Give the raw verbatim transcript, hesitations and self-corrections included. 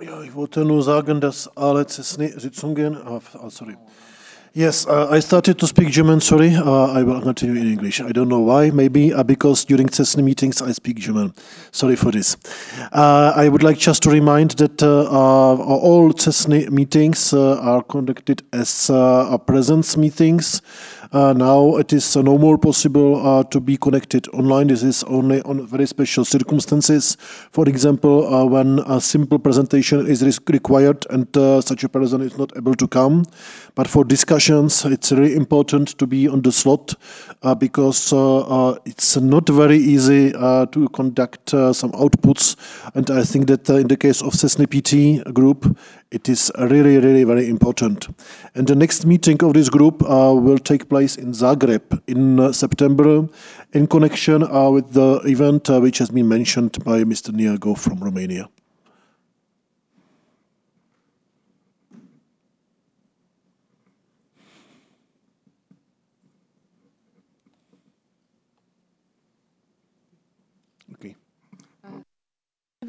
Ja, ich wollte nur sagen, dass alle Sitzungen, uh, sorry. Yes, uh, I started to speak German, sorry. Uh, I will continue in English. I don't know why, maybe uh, because during CESNI meetings I speak German. Sorry for this. Uh, I would like just to remind that uh, uh, all CESNI meetings uh, are conducted as uh, presence meetings. Uh, now it is uh, no more possible uh, to be connected online. This is only on very special circumstances. For example, uh, when a simple presentation is required and uh, such a person is not able to come. But for discussions, it's really important to be on the slot uh, because uh, uh, it's not very easy uh, to conduct uh, some outputs. And I think that uh, in the case of CESNI P T group, it is really, really very important. And the next meeting of this group uh, will take place in Zagreb in uh, September in connection uh, with the event uh, which has been mentioned by Mister Niago from Romania.